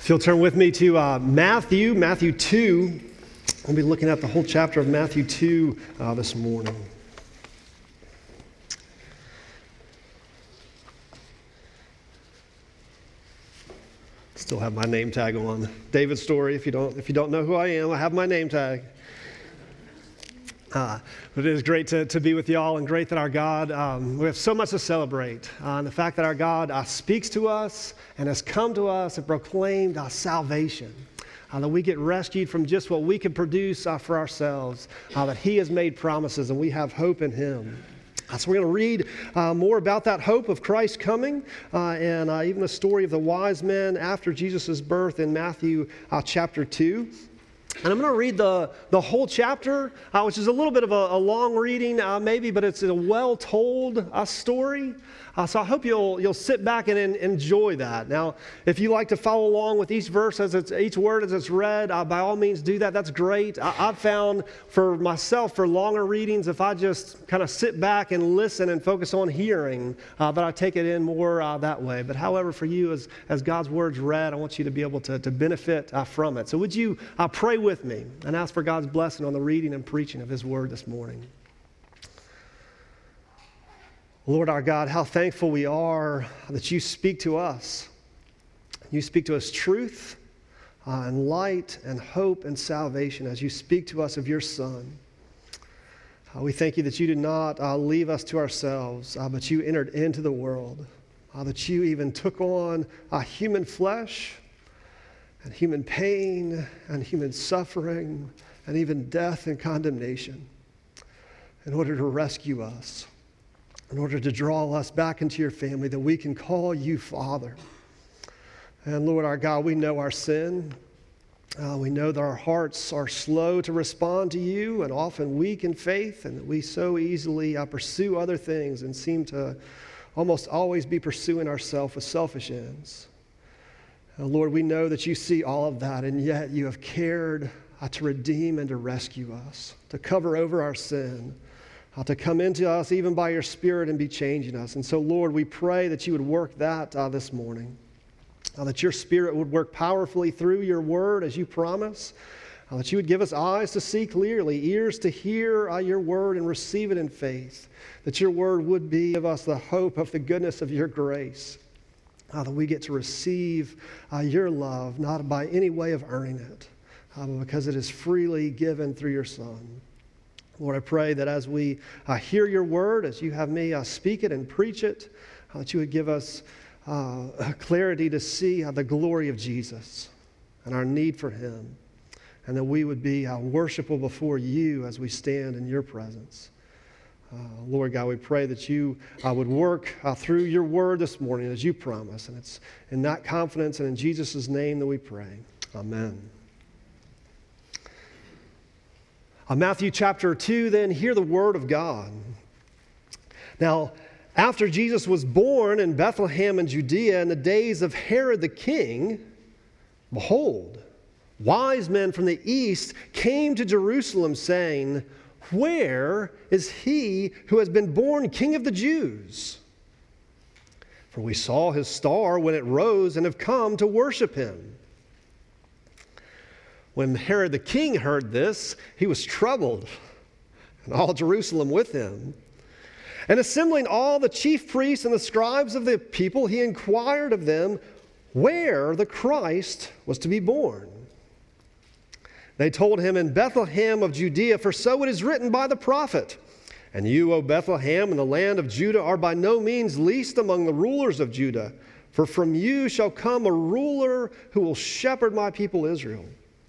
If you'll turn with me to Matthew 2, we'll be looking at the whole chapter of Matthew 2 this morning. Still have my name tag on. David's story. If you don't know who I am, I have my name tag. But it is great to be with y'all, and great that our God, we have so much to celebrate. And the fact that our God speaks to us and has come to us and proclaimed salvation. That we get rescued from just what we can produce for ourselves. That He has made promises and we have hope in Him. So we're going to read more about that hope of Christ coming and even the story of the wise men after Jesus' birth in Matthew chapter 2. And I'm going to read the whole chapter, which is a little bit of a long reading maybe, but it's a well-told story. So I hope you'll sit back and enjoy that. Now, if you like to follow along with each verse each word as it's read, by all means do that. That's great. I've found for myself, for longer readings, if I just kind of sit back and listen and focus on hearing, that I take it in more that way. But however, for you, as God's word's read, I want you to be able to benefit from it. So would you pray with me and ask for God's blessing on the reading and preaching of His word this morning. Lord our God, how thankful we are that You speak to us. You speak to us truth and light and hope and salvation as You speak to us of Your Son. We thank You that You did not leave us to ourselves, but You entered into the world, that You even took on human flesh and human pain and human suffering and even death and condemnation in order to rescue us, in order to draw us back into Your family, that we can call You Father. And Lord our God, we know our sin. We know that our hearts are slow to respond to You and often weak in faith, and that we so easily pursue other things and seem to almost always be pursuing ourselves with selfish ends. Lord, we know that You see all of that, and yet You have cared to redeem and to rescue us, to cover over our sin, to come into us even by Your Spirit and be changing us. And so, Lord, we pray that You would work that this morning, that Your Spirit would work powerfully through Your word as You promise, that You would give us eyes to see clearly, ears to hear Your word and receive it in faith, that Your word would give us the hope of the goodness of Your grace, that we get to receive Your love, not by any way of earning it, but because it is freely given through Your Son. Lord, I pray that as we hear Your word, as You have me speak it and preach it, that You would give us clarity to see the glory of Jesus and our need for Him, and that we would be worshipful before You as we stand in Your presence. Lord God, we pray that You would work through Your word this morning as You promise. And it's in that confidence and in Jesus' name that we pray. Amen. Matthew chapter 2, then, hear the word of God. Now, after Jesus was born in Bethlehem in Judea in the days of Herod the king, behold, wise men from the east came to Jerusalem saying, "Where is He who has been born King of the Jews? For we saw His star when it rose and have come to worship Him." When Herod the king heard this, he was troubled, and all Jerusalem with him. And assembling all the chief priests and the scribes of the people, he inquired of them where the Christ was to be born. They told him, "In Bethlehem of Judea, for so it is written by the prophet, 'And you, O Bethlehem, in the land of Judah, are by no means least among the rulers of Judah, for from you shall come a ruler who will shepherd my people Israel.'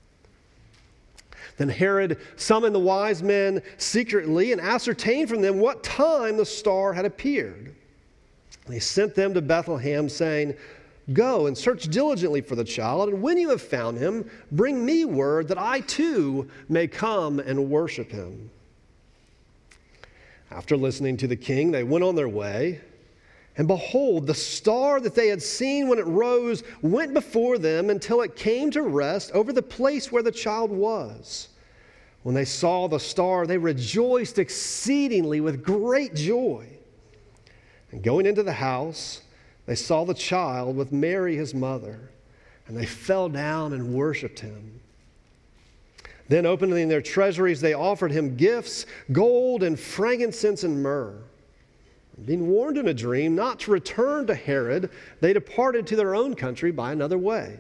Then Herod summoned the wise men secretly and ascertained from them what time the star had appeared. And he sent them to Bethlehem, saying, 'Go and search diligently for the child, and when you have found Him, bring me word that I too may come and worship Him.' After listening to the king, they went on their way. And behold, the star that they had seen when it rose went before them until it came to rest over the place where the child was. When they saw the star, they rejoiced exceedingly with great joy. And going into the house, they saw the child with Mary his mother, and they fell down and worshiped him. Then, opening their treasuries, they offered him gifts, gold and frankincense and myrrh. Being warned in a dream not to return to Herod, they departed to their own country by another way.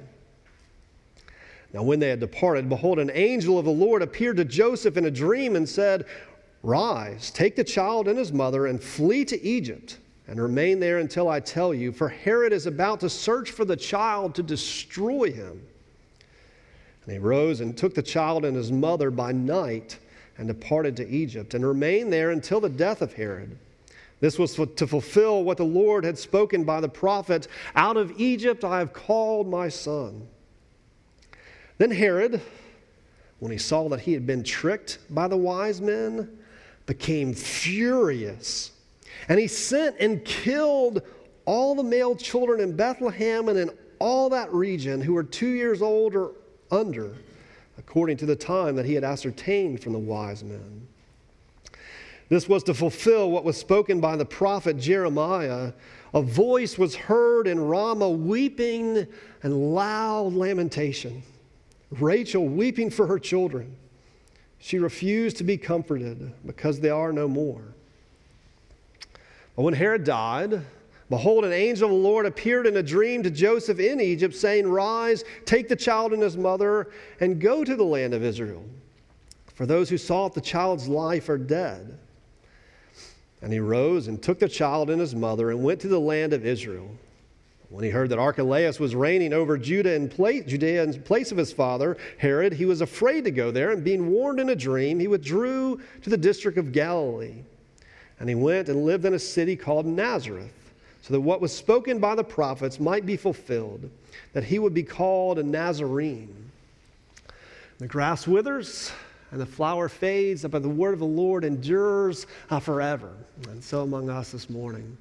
Now when they had departed, behold, an angel of the Lord appeared to Joseph in a dream and said, "Rise, take the child and his mother and flee to Egypt, and remain there until I tell you, for Herod is about to search for the child to destroy him." And he rose and took the child and his mother by night and departed to Egypt, and remained there until the death of Herod. This was to fulfill what the Lord had spoken by the prophet, "Out of Egypt I have called my son." Then Herod, when he saw that he had been tricked by the wise men, became furious. And he sent and killed all the male children in Bethlehem and in all that region who were 2 years old or under, according to the time that he had ascertained from the wise men. This was to fulfill what was spoken by the prophet Jeremiah. A voice was heard in Ramah, weeping and loud lamentation. Rachel weeping for her children. She refused to be comforted because they are no more. But when Herod died, behold, an angel of the Lord appeared in a dream to Joseph in Egypt, saying, "Rise, take the child and his mother, and go to the land of Israel. For those who sought the child's life are dead." And he rose and took the child and his mother and went to the land of Israel. When he heard that Archelaus was reigning over Judea in place of his father, Herod, he was afraid to go there, and being warned in a dream, he withdrew to the district of Galilee. And he went and lived in a city called Nazareth, so that what was spoken by the prophets might be fulfilled, that he would be called a Nazarene. The grass withers and the flower fades, but the word of the Lord endures forever. And so among us this morning.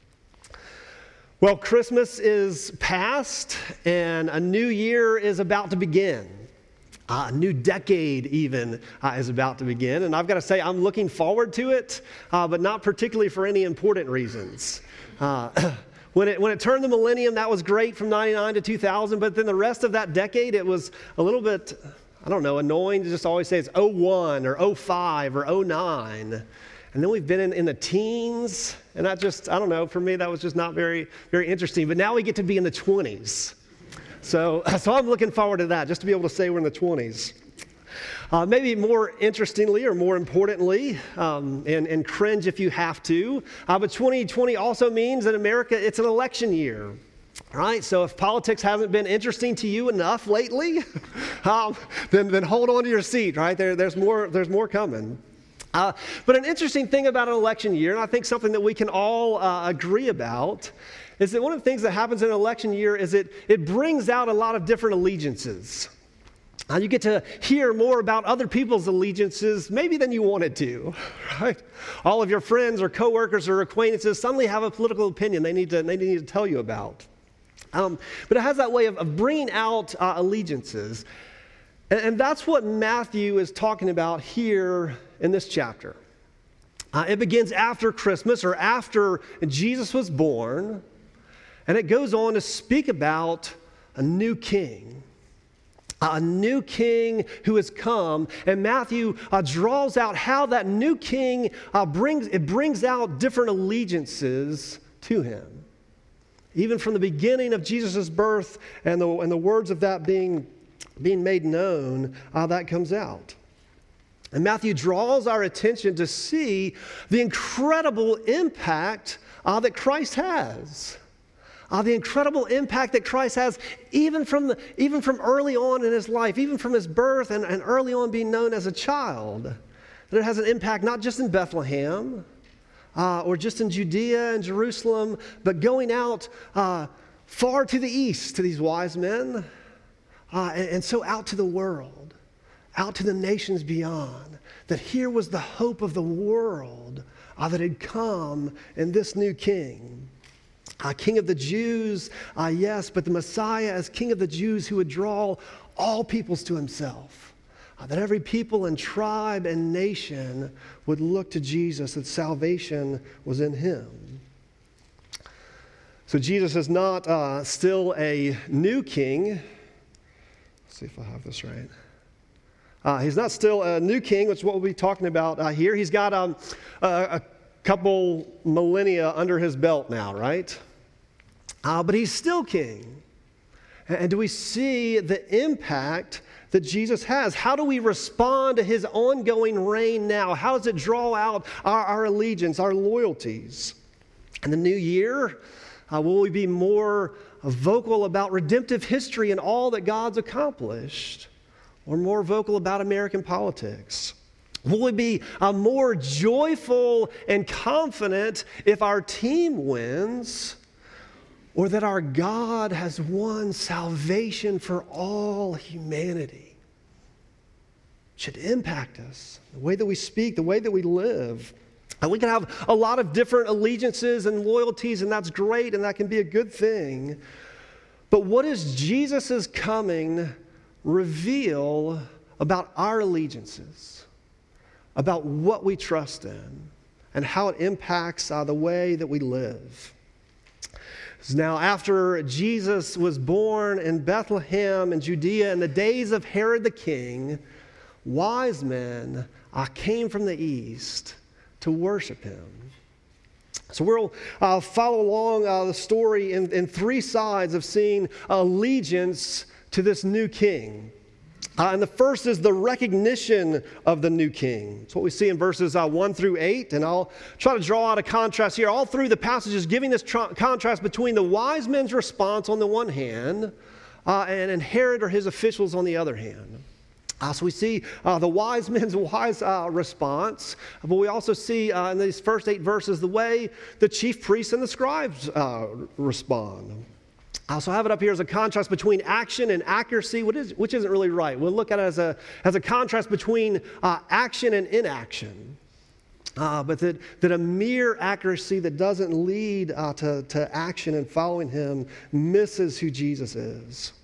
Well, Christmas is past, and a new year is about to begin. A new decade even is about to begin. And I've got to say, I'm looking forward to it, but not particularly for any important reasons. When it turned the millennium, that was great from 99 to 2000, but then the rest of that decade, it was a little bit, annoying to just always say it's 01 or 05 or 09. And then we've been in the teens, and for me, that was just not very, very interesting. But now we get to be in the 20s. So I'm looking forward to that, just to be able to say we're in the 20s. Maybe more interestingly or more importantly, and cringe if you have to, but 2020 also means in America it's an election year. All right, so if politics hasn't been interesting to you enough lately, then hold on to your seat, right? There's more coming. But an interesting thing about an election year, and I think something that we can all agree about, is that one of the things that happens in an election year is it brings out a lot of different allegiances. You get to hear more about other people's allegiances maybe than you wanted to, right? All of your friends or coworkers or acquaintances suddenly have a political opinion they need to tell you about. But it has that way of bringing out allegiances. And that's what Matthew is talking about here in this chapter. It begins after Christmas or after Jesus was born, and it goes on to speak about a new king. A new king who has come, and Matthew draws out how that new king brings out different allegiances to him. Even from the beginning of Jesus' birth and the words of that being made known, that comes out. And Matthew draws our attention to see the incredible impact that Christ has. The incredible impact that Christ has even from early on in his life, even from his birth and early on being known as a child. That it has an impact not just in Bethlehem or just in Judea and Jerusalem, but going out far to the east to these wise men and so out to the world, out to the nations beyond. That here was the hope of the world that had come in this new king. King of the Jews, yes, but the Messiah as King of the Jews who would draw all peoples to himself. That every people and tribe and nation would look to Jesus, that salvation was in him. So Jesus is not still a new king. Let's see if I have this right. He's not still a new king, which is what we'll be talking about here. He's got a couple millennia under his belt now, right? But he's still king. And do we see the impact that Jesus has? How do we respond to his ongoing reign now? How does it draw out our allegiance, our loyalties? In the new year, will we be more vocal about redemptive history and all that God's accomplished, or more vocal about American politics? Will we be more joyful and confident if our team wins, or that our God has won salvation for all humanity? It should impact us, the way that we speak, the way that we live. And we can have a lot of different allegiances and loyalties, and that's great, and that can be a good thing. But what does Jesus' coming reveal about our allegiances, about what we trust in, and how it impacts the way that we live? Now, after Jesus was born in Bethlehem in Judea in the days of Herod the king, wise men came from the east to worship him. So we'll follow along the story in three sides of seeing allegiance to this new king. And the first is the recognition of the new king. It's what we see in verses 1 through 8. And I'll try to draw out a contrast here. All through the passages giving this contrast between the wise men's response on the one hand and Herod or his officials on the other hand. So we see the wise men's wise response, but we also see in these first 8 verses the way the chief priests and the scribes respond. I also have it up here as a contrast between action and accuracy, which isn't really right. We'll look at it as a contrast between action and inaction. But that a mere accuracy that doesn't lead to action and following him misses who Jesus is.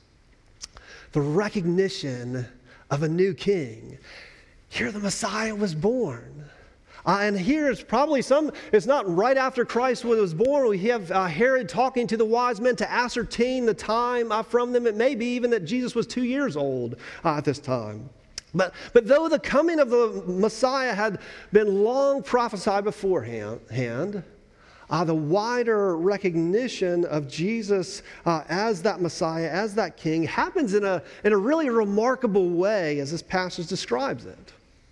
The recognition of a new king. Here the Messiah was born. And here it's probably it's not right after Christ was born. We have Herod talking to the wise men to ascertain the time from them. It may be even that Jesus was 2 years old at this time. But though the coming of the Messiah had been long prophesied beforehand, the wider recognition of Jesus as that Messiah, as that King, happens in a really remarkable way as this passage describes it.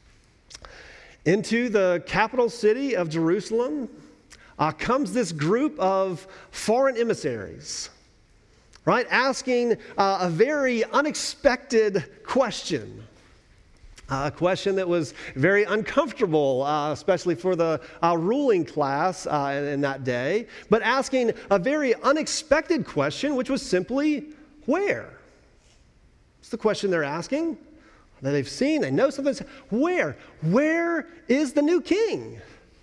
Into the capital city of Jerusalem comes this group of foreign emissaries, right? Asking a very unexpected question. A question that was very uncomfortable, especially for the ruling class in that day, but asking a very unexpected question, which was simply, where? It's the question they're asking. That they've seen, they know something. Where? Where is the new king?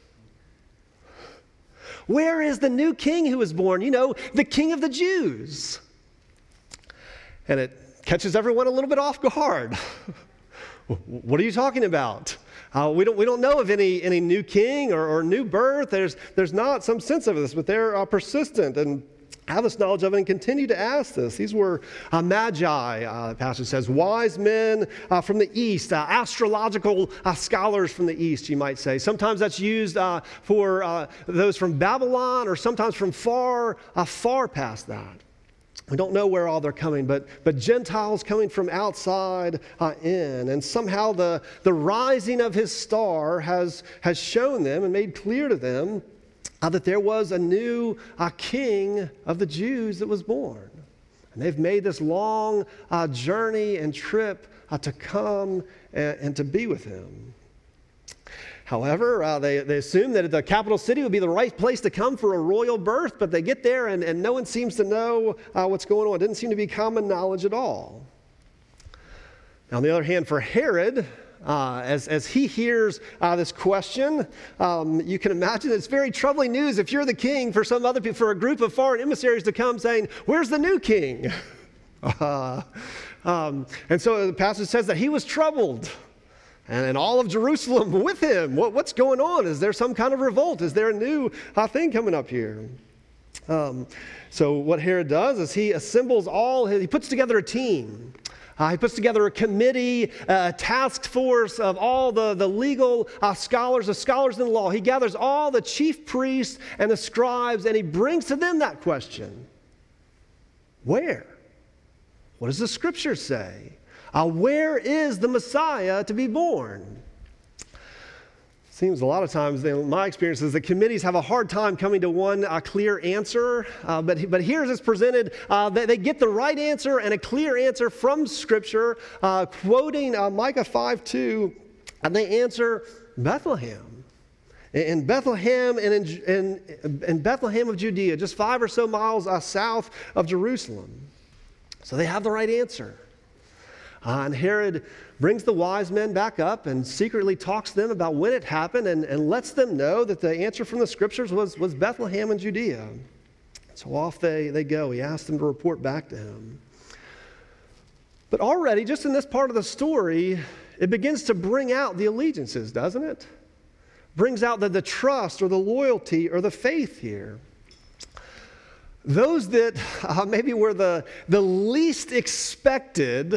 Where is the new king who was born? You know, the king of the Jews. And it catches everyone a little bit off guard. What are you talking about? We don't know of any new king or new birth. There's not some sense of this, but they're persistent and have this knowledge of it and continue to ask this. These were magi, the passage says, wise men from the east, astrological scholars from the east, you might say. Sometimes that's used for those from Babylon, or sometimes from far past that. We don't know where all they're coming, but Gentiles coming from outside in. And somehow the rising of his star has shown them and made clear to them that there was a new king of the Jews that was born. And they've made this long journey and trip to come and to be with him. However, they assume that the capital city would be the right place to come for a royal birth, but they get there and no one seems to know what's going on. It didn't seem to be common knowledge at all. Now, on the other hand, for Herod, as he hears this question, you can imagine it's very troubling news if you're the king for some other people, for a group of foreign emissaries to come saying, "Where's the new king?" And so the passage says that he was troubled, and all of Jerusalem with him. What's going on? Is there some kind of revolt? Is there a new thing coming up here? So what Herod does is he assembles he puts together a team. He puts together a committee, a task force of all the legal scholars, the scholars in the law. He gathers all the chief priests and the scribes, and he brings to them that question. Where? What does the Scripture say? Where is the Messiah to be born? Seems a lot of times, in my experience, is that committees have a hard time coming to one clear answer. But here's it's presented. They get the right answer and a clear answer from Scripture, quoting Micah 5:2, and they answer Bethlehem. In Bethlehem and in Bethlehem of Judea, just 5 or so miles south of Jerusalem. So they have the right answer. And Herod brings the wise men back up and secretly talks to them about when it happened and lets them know that the answer from the Scriptures was Bethlehem in Judea. So off they go. He asks them to report back to him. But already, just in this part of the story, it begins to bring out the allegiances, doesn't it? Brings out the trust or the loyalty or the faith here. Those that maybe were the least expected,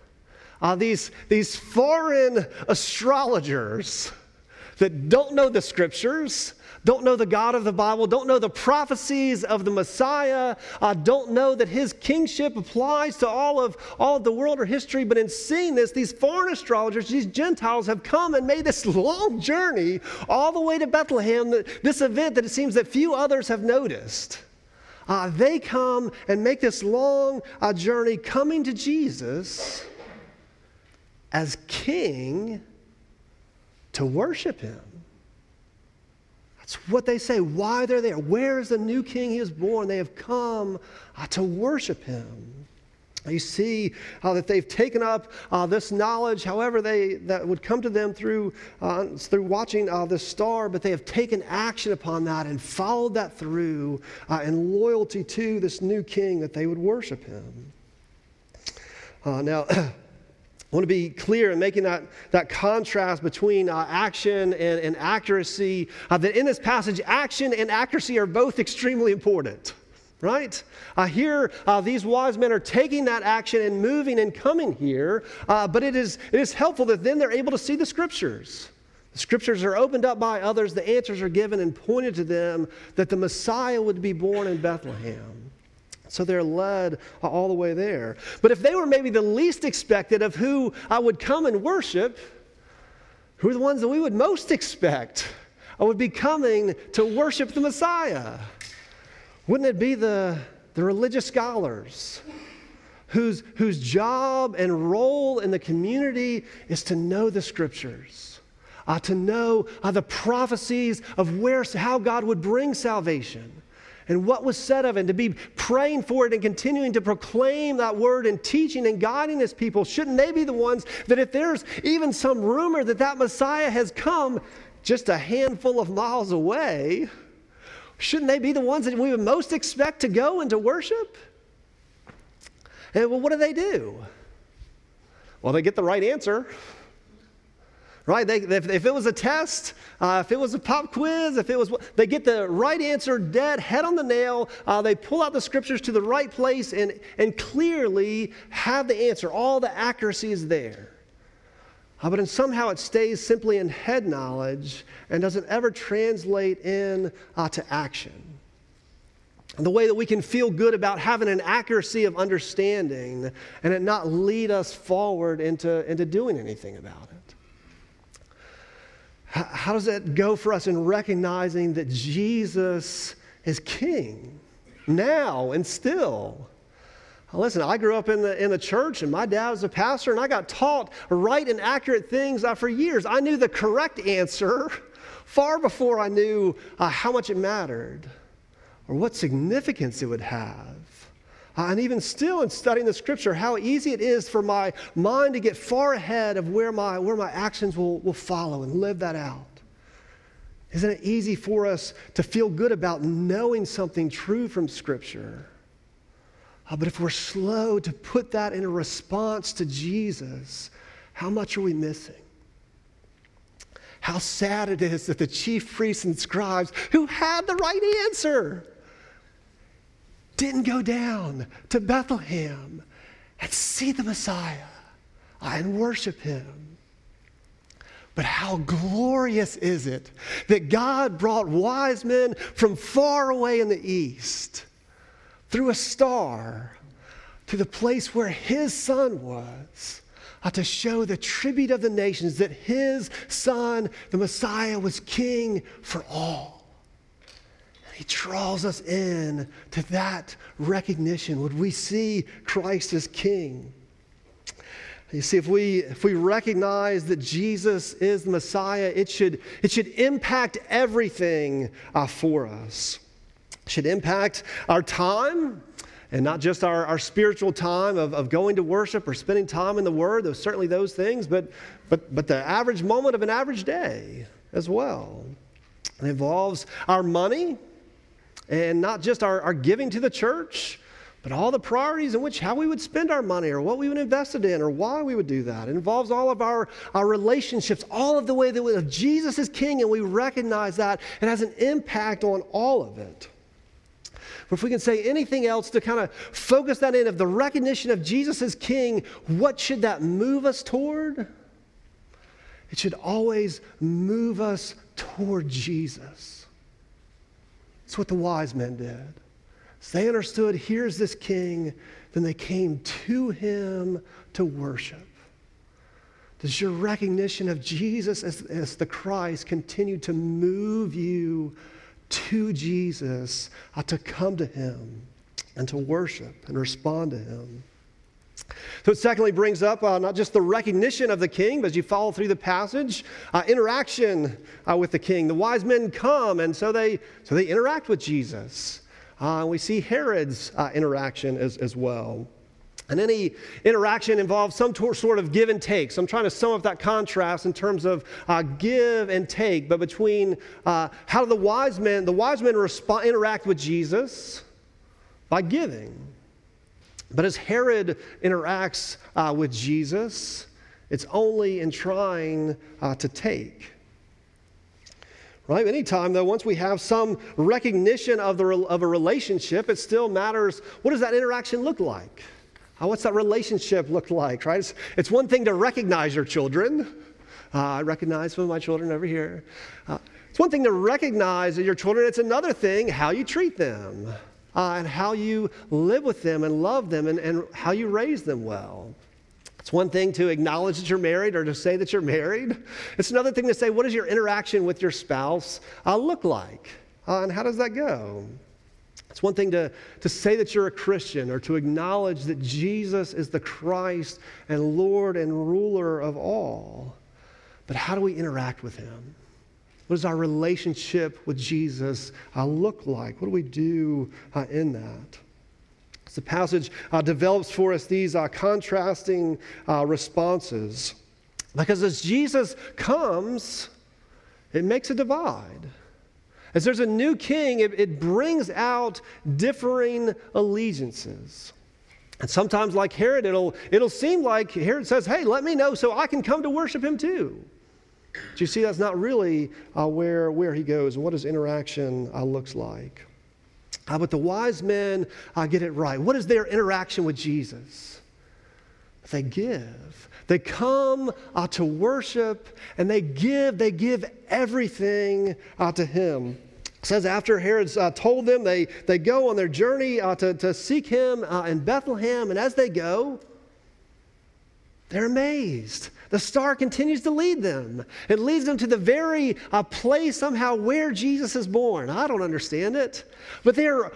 these foreign astrologers that don't know the Scriptures, don't know the God of the Bible, don't know the prophecies of the Messiah, don't know that his kingship applies to all of the world or history. But in seeing this, these foreign astrologers, these Gentiles, have come and made this long journey all the way to Bethlehem, this event that it seems that few others have noticed. They come and make this long journey coming to Jesus as king to worship him. That's what they say, why they're there. Where is the new king he is born? They have come to worship him. You see that they've taken up this knowledge, however that would come to them through watching this star, but they have taken action upon that and followed that through in loyalty to this new king that they would worship him. Now, I want to be clear in making that contrast between action and accuracy, that in this passage, action and accuracy are both extremely important. Right? Here, these wise men are taking that action and moving and coming here, but it is helpful that then they're able to see the Scriptures. The Scriptures are opened up by others, the answers are given and pointed to them that the Messiah would be born in Bethlehem. So they're led all the way there. But if they were maybe the least expected of who would come and worship, who are the ones that we would most expect would be coming to worship the Messiah? Wouldn't it be the religious scholars whose job and role in the community is to know the Scriptures, to know the prophecies of how God would bring salvation and what was said of it, and to be praying for it and continuing to proclaim that word and teaching and guiding his people? Shouldn't they be the ones that if there's even some rumor that Messiah has come just a handful of miles away, shouldn't they be the ones that we would most expect to go and to worship? And well, what do? Well, they get the right answer. Right? If it was a test, if it was a pop quiz, they get the right answer dead, head on the nail. They pull out the Scriptures to the right place and clearly have the answer. All the accuracy is there. But somehow it stays simply in head knowledge and doesn't ever translate to action. And the way that we can feel good about having an accuracy of understanding and it not lead us forward into doing anything about it. How does that go for us in recognizing that Jesus is King now and still? Listen, I grew up in the church, and my dad was a pastor, and I got taught right and accurate things for years. I knew the correct answer far before I knew how much it mattered or what significance it would have. And even still in studying the Scripture, how easy it is for my mind to get far ahead of where my actions will follow and live that out. Isn't it easy for us to feel good about knowing something true from Scripture? But if we're slow to put that in a response to Jesus, how much are we missing? How sad it is that the chief priests and scribes who had the right answer didn't go down to Bethlehem and see the Messiah and worship him. But how glorious is it that God brought wise men from far away in the east through a star to the place where his son was, to show the tribute of the nations that his son, the Messiah, was king for all. And he draws us in to that recognition. Would we see Christ as king? You see, if we recognize that Jesus is the Messiah, it should impact everything for us. It should impact our time, and not just our spiritual time of going to worship or spending time in the Word, though certainly those things, but the average moment of an average day as well. It involves our money, and not just our giving to the church, but all the priorities in which how we would spend our money or what we would invest it in or why we would do that. It involves all of our relationships, all of the way that Jesus is king, and we recognize that it has an impact on all of it. But if we can say anything else to kind of focus that in of the recognition of Jesus as king, what should that move us toward? It should always move us toward Jesus. It's what the wise men did. So they understood, here's this king, then they came to him to worship. Does your recognition of Jesus as the Christ continue to move you to Jesus, to come to him and to worship and respond to him? So it secondly brings up not just the recognition of the king, but as you follow through the passage, interaction with the king. The wise men come, and so they interact with Jesus. We see Herod's interaction as well. And any interaction involves some sort of give and take. So I'm trying to sum up that contrast in terms of give and take, but between how do the wise men interact with Jesus by giving. But as Herod interacts with Jesus, it's only in trying to take. Right? Anytime, though, once we have some recognition of a relationship, it still matters, what does that interaction look like? What's that relationship look like, right? It's one thing to recognize your children. I recognize some of my children over here. It's one thing to recognize your children. It's another thing how you treat them and how you live with them and love them and how you raise them well. It's one thing to acknowledge that you're married or to say that you're married. It's another thing to say, what does your interaction with your spouse look like? And how does that go? It's one thing to say that you're a Christian or to acknowledge that Jesus is the Christ and Lord and ruler of all. But how do we interact with him? What does our relationship with Jesus look like? What do we do in that? So the passage develops for us these contrasting responses. Because as Jesus comes, it makes a divide. As there's a new king, it brings out differing allegiances. And sometimes, like Herod, it'll seem like Herod says, hey, let me know so I can come to worship him too. But you see, that's not really where he goes and what his interaction looks like. But the wise men get it right. What is their interaction with Jesus? They give. They come to worship, and they give everything to him. It says after Herod's told them, they go on their journey to seek him in Bethlehem, and as they go, they're amazed. The star continues to lead them. It leads them to the very place somehow where Jesus is born. I don't understand it, but they're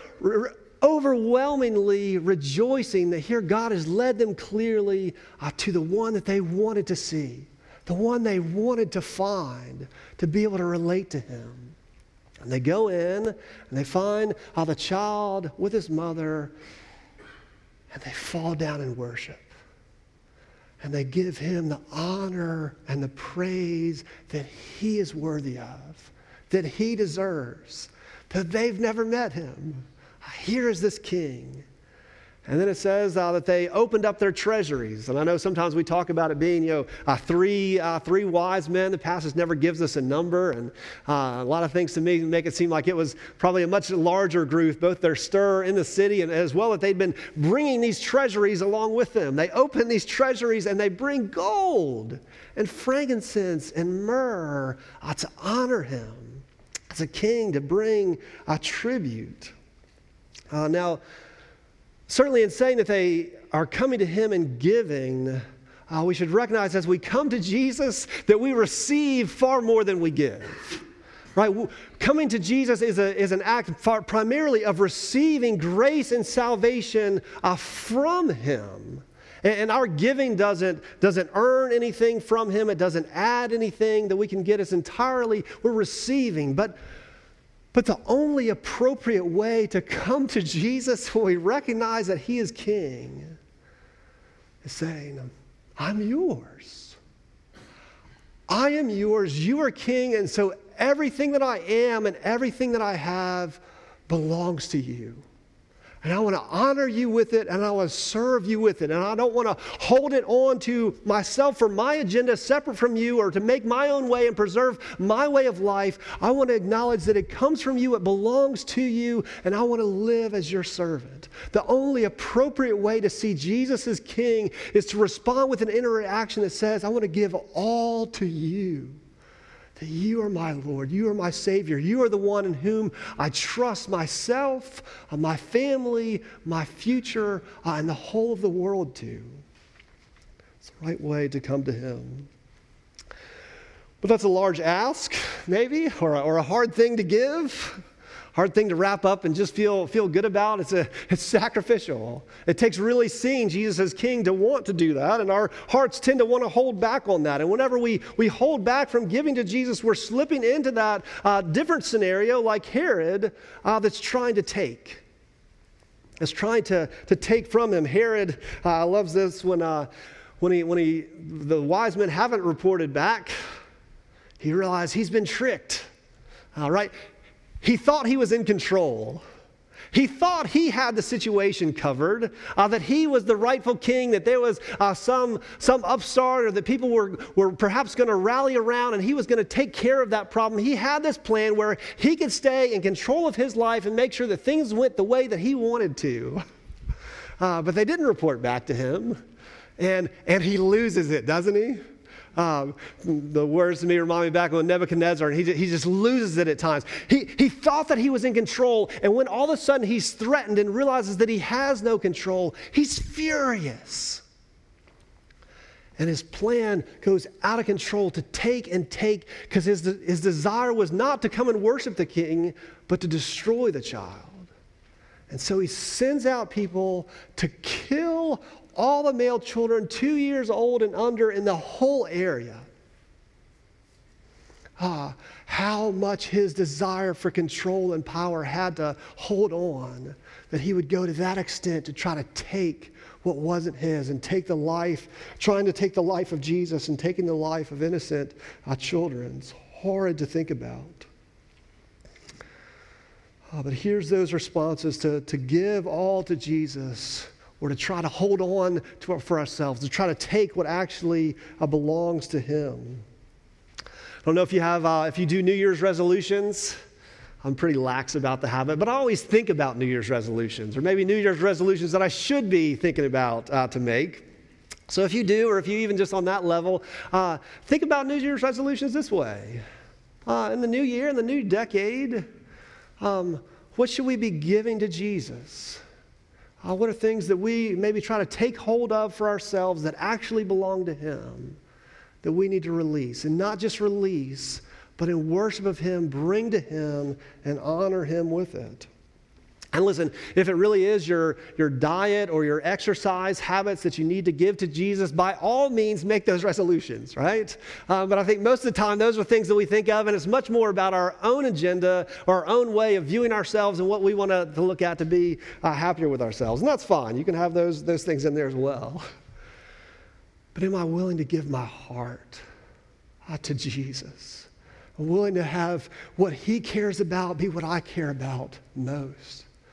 overwhelmingly rejoicing that here God has led them clearly to the one that they wanted to see, the one they wanted to find, to be able to relate to him. And they go in and they find the child with his mother, and they fall down in worship. And they give him the honor and the praise that he is worthy of, that he deserves, that they've never met him. Here is this king. And then it says that they opened up their treasuries. And I know sometimes we talk about it being, three wise men. The passage never gives us a number. And a lot of things to me make it seem like it was probably a much larger group, both their stir in the city and as well that they'd been bringing these treasuries along with them. They open these treasuries and they bring gold and frankincense and myrrh to honor him as a king, to bring a tribute. Now, certainly in saying that they are coming to him and giving, we should recognize as we come to Jesus that we receive far more than we give. Right? Coming to Jesus is an act primarily of receiving grace and salvation from him. And our giving doesn't earn anything from him. It doesn't add anything that we can get. It's entirely, we're receiving. But the only appropriate way to come to Jesus when we recognize that he is king is saying, I'm yours. I am yours. You are king, and so everything that I am and everything that I have belongs to you. And I want to honor you with it, and I want to serve you with it. And I don't want to hold it on to myself for my agenda separate from you or to make my own way and preserve my way of life. I want to acknowledge that it comes from you, it belongs to you, and I want to live as your servant. The only appropriate way to see Jesus as king is to respond with an interaction that says, I want to give all to you. That you are my Lord, you are my Savior, you are the one in whom I trust myself, my family, my future, and the whole of the world to. It's the right way to come to him. But that's a large ask, maybe, or a hard thing to give. Hard thing to wrap up and just feel good about. It's sacrificial. It takes really seeing Jesus as king to want to do that, and our hearts tend to want to hold back on that. And whenever we hold back from giving to Jesus, we're slipping into that different scenario like Herod that's trying to take. It's trying to take from him. Herod loves this when the wise men haven't reported back. He realized he's been tricked. Right? He thought he was in control. He thought he had the situation covered, that he was the rightful king, that there was some upstart or that people were perhaps going to rally around and he was going to take care of that problem. He had this plan where he could stay in control of his life and make sure that things went the way that he wanted to. But they didn't report back to him. And he loses it, doesn't he? The words to me remind me back when Nebuchadnezzar, and he just loses it at times. He thought that he was in control, and when all of a sudden he's threatened and realizes that he has no control, he's furious. And his plan goes out of control to take, because his desire was not to come and worship the king, but to destroy the child. And so he sends out people to kill all the male children 2 years old and under in the whole area. How much his desire for control and power had to hold on, that he would go to that extent to try to take what wasn't his and trying to take the life of Jesus and taking the life of innocent children. It's horrid to think about. But here's those responses to give all to Jesus, or to try to hold on for ourselves, to try to take what actually belongs to him. I don't know if you do New Year's resolutions. I'm pretty lax about the habit, but I always think about New Year's resolutions, or maybe New Year's resolutions that I should be thinking about to make. So if you do, or if you even just on that level, think about New Year's resolutions this way. In the new year, in the new decade, what should we be giving to Jesus? What are things that we maybe try to take hold of for ourselves that actually belong to him, that we need to release? And not just release, but in worship of him, bring to him and honor him with it. And listen, if it really is your diet or your exercise habits that you need to give to Jesus, by all means, make those resolutions, right? But I think most of the time, those are things that we think of, and it's much more about our own agenda or our own way of viewing ourselves and what we want to look at to be happier with ourselves. And that's fine. You can have those things in there as well. But am I willing to give my heart to Jesus? I'm willing to have what he cares about be what I care about most.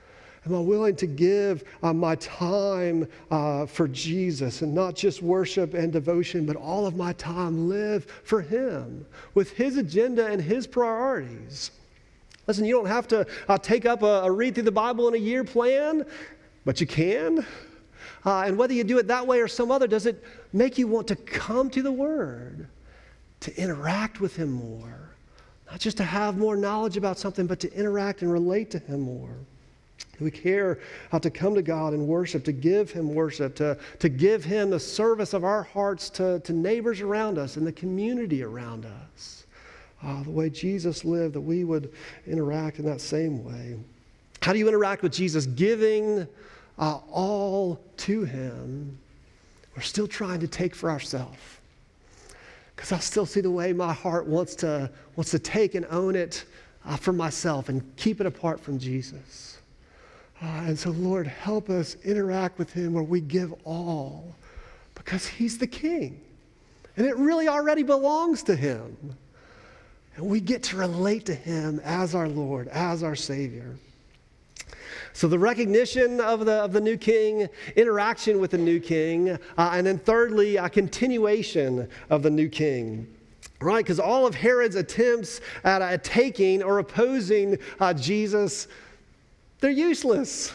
Am I willing to give my time for Jesus and not just worship and devotion, but all of my time live for Him with His agenda and His priorities? Listen, you don't have to take up a read through the Bible in a year plan, but you can. And whether you do it that way or some other, does it make you want to come to the Word, to interact with Him more? Not just to have more knowledge about something, but to interact and relate to Him more. We care to come to God and worship, to give Him worship, to give Him the service of our hearts to neighbors around us and the community around us. The way Jesus lived, that we would interact in that same way. How do you interact with Jesus? Giving all to Him. We're still trying to take for ourselves. Because I still see the way my heart wants to take and own it for myself and keep it apart from Jesus. And so, Lord, help us interact with Him where we give all, because He's the King. And it really already belongs to Him. And we get to relate to Him as our Lord, as our Savior. So the recognition of the new king, interaction with the new king, and then thirdly, a continuation of the new king. Right? Because all of Herod's attempts at taking or opposing Jesus, they're useless.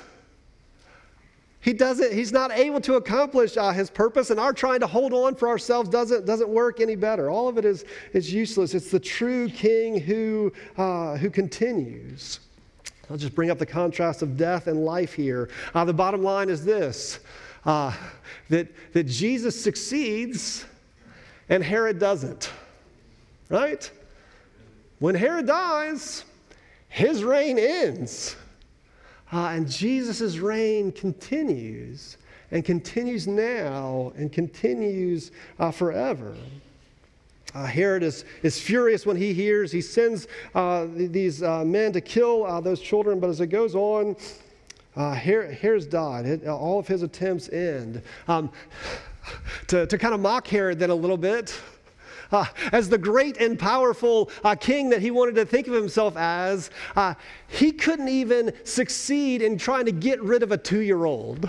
He's not able to accomplish his purpose, and our trying to hold on for ourselves doesn't work any better. All of it is useless. It's the true king who continues. I'll just bring up the contrast of death and life here. The bottom line is this, that Jesus succeeds and Herod doesn't. Right? When Herod dies, his reign ends. And Jesus' reign continues, and continues now, and continues forever. Herod is furious when he hears. He sends these men to kill those children, but as it goes on, Herod's died. All of his attempts end. To kind of mock Herod then a little bit, as the great and powerful king that he wanted to think of himself as, he couldn't even succeed in trying to get rid of a 2-year-old.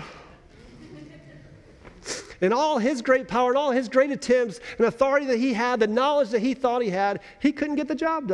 And all his great power and all his great attempts and authority that he had, the knowledge that he thought he had, he couldn't get the job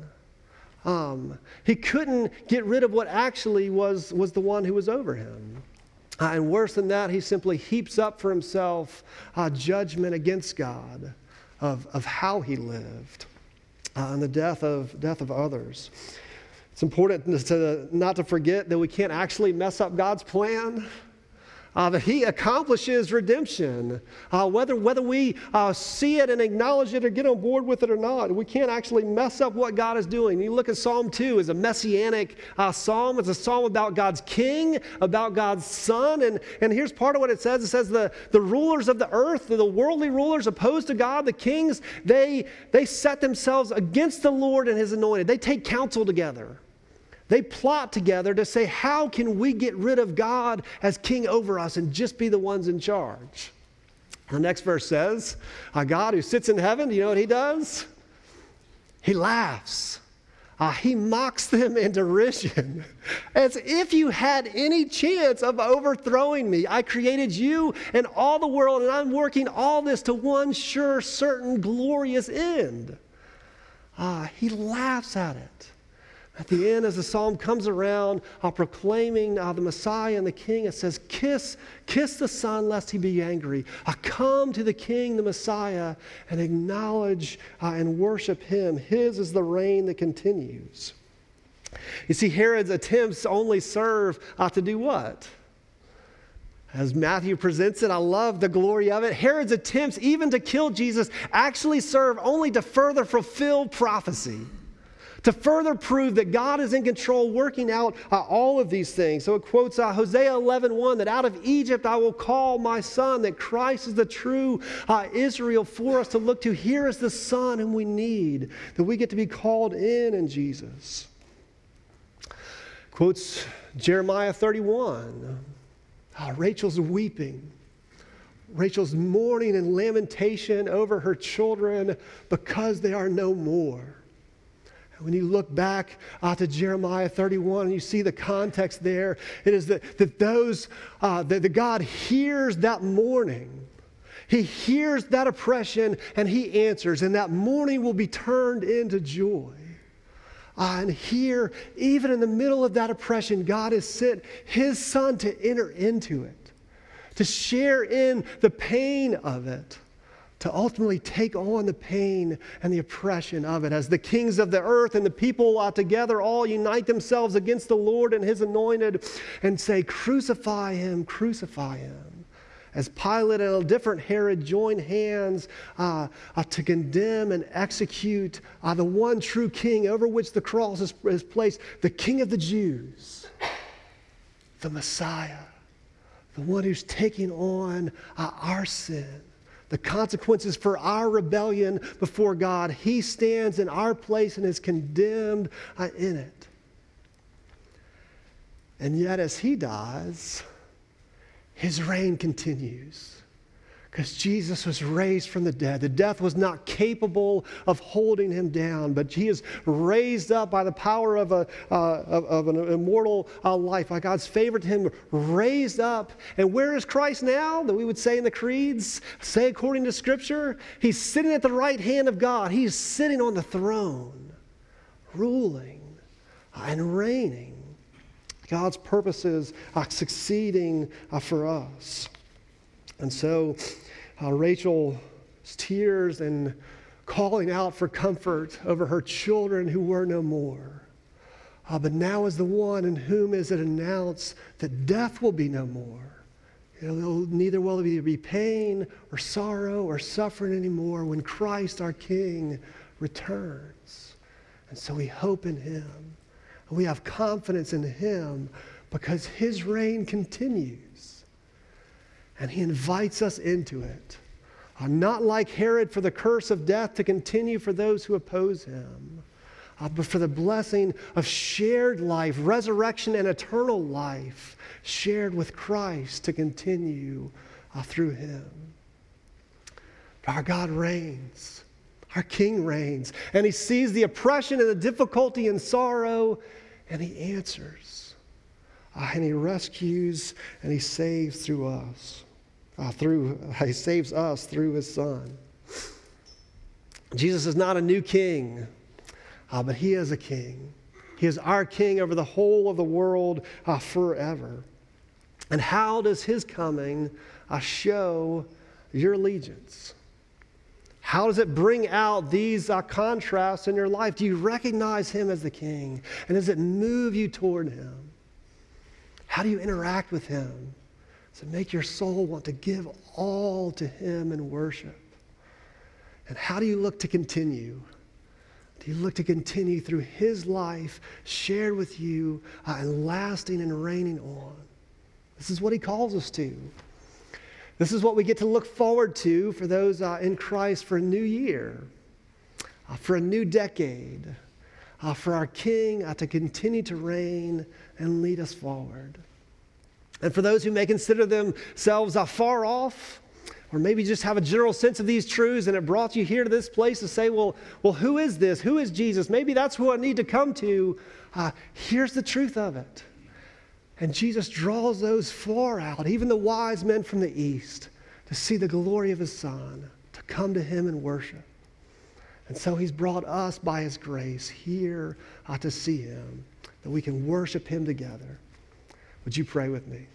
done. He couldn't get rid of what actually was the one who was over him. And worse than that, he simply heaps up for himself judgment against God of how he lived and the death of others. It's important not to forget that we can't actually mess up God's plan. That He accomplishes redemption, whether we see it and acknowledge it or get on board with it or not. We can't actually mess up what God is doing. You look at Psalm 2 as a messianic psalm. It's a psalm about God's king, about God's son. And here's part of what it says. It says the rulers of the earth, the worldly rulers opposed to God, the kings, they set themselves against the Lord and His anointed. They take counsel together. They plot together to say, how can we get rid of God as king over us and just be the ones in charge? The next verse says, a God who sits in heaven, do you know what He does? He laughs. He mocks them in derision, as if you had any chance of overthrowing me. I created you and all the world, and I'm working all this to one sure, certain, glorious end. He laughs at it. At the end, as the psalm comes around, proclaiming the Messiah and the King, it says, kiss the Son lest He be angry. Come to the King, the Messiah, and acknowledge and worship Him. His is the reign that continues. You see, Herod's attempts only serve to do what? As Matthew presents it, I love the glory of it. Herod's attempts even to kill Jesus actually serve only to further fulfill prophecy, to further prove that God is in control, working out all of these things. So it quotes Hosea 11:1, that out of Egypt I will call my son, that Christ is the true Israel for us to look to. Here is the Son whom we need, that we get to be called in Jesus. Quotes Jeremiah 31. Rachel's weeping. Rachel's mourning and lamentation over her children because they are no more. When you look back to Jeremiah 31 and you see the context there, it is that God hears that mourning. He hears that oppression and he answers, and that mourning will be turned into joy. And here, even in the middle of that oppression, God has sent his Son to enter into it, to share in the pain of it, to ultimately take on the pain and the oppression of it. As the kings of the earth and the people together all unite themselves against the Lord and his anointed and say, crucify him, crucify him. As Pilate and a different Herod join hands to condemn and execute the one true king over which the cross is placed, the King of the Jews, the Messiah, the one who's taking on our sin, the consequences for our rebellion before God. He stands in our place and is condemned in it. And yet as he dies, his reign continues because Jesus was raised from the dead. The death was not capable of holding him down, but he is raised up by the power of an immortal life, by God's favor to him, raised up. And where is Christ now? That we would say in the creeds, say according to Scripture, he's sitting at the right hand of God. He's sitting on the throne, ruling and reigning. God's purposes are succeeding for us. And so Rachel's tears and calling out for comfort over her children who were no more. But now is the one in whom is it announced that death will be no more. Neither will there be pain or sorrow or suffering anymore when Christ our King returns. And so we hope in him. We have confidence in him because his reign continues. And he invites us into it. Not like Herod for the curse of death to continue for those who oppose him, but for the blessing of shared life, resurrection and eternal life shared with Christ to continue through him. Our God reigns. Our King reigns. And he sees the oppression and the difficulty and sorrow, and he answers. And he rescues and he saves through us. He saves us through his Son. Jesus is not a new king, but he is a king. He is our king over the whole of the world forever. And how does his coming show your allegiance? How does it bring out these contrasts in your life? Do you recognize him as the king? And does it move you toward him? How do you interact with him? Does it make your soul want to give all to him in worship? And how do you look to continue? Do you look to continue through his life shared with you and lasting and reigning on? This is what he calls us to. This is what we get to look forward to for those in Christ for a new year, for a new decade, for our King to continue to reign and lead us forward. And for those who may consider themselves far off, or maybe just have a general sense of these truths and it brought you here to this place to say, well, who is this? Who is Jesus? Maybe that's who I need to come to. Here's the truth of it. And Jesus draws those far out, even the wise men from the east, to see the glory of his Son, to come to him and worship. And so he's brought us by his grace here to see him, that we can worship him together. Would you pray with me?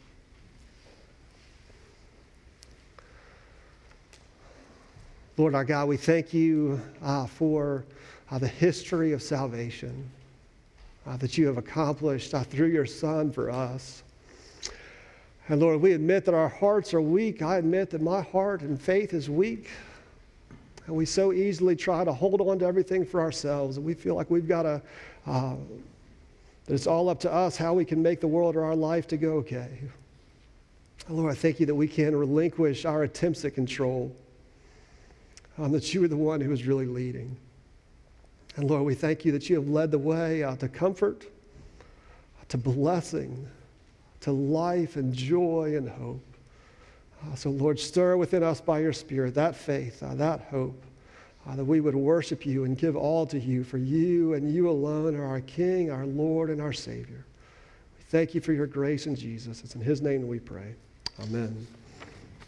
Lord our God, we thank you for the history of salvation. That you have accomplished through your Son for us. And Lord, we admit that our hearts are weak. I admit that my heart and faith is weak. And we so easily try to hold on to everything for ourselves. And we feel like we've got to, that it's all up to us how we can make the world or our life to go okay. And Lord, I thank you that we can relinquish our attempts at control. That you are the one who is really leading. And Lord, we thank you that you have led the way to comfort, to blessing, to life and joy and hope. So Lord, stir within us by your Spirit that faith, that hope, that we would worship you and give all to you, for you and you alone are our King, our Lord, and our Savior. We thank you for your grace in Jesus. It's in his name that we pray. Amen.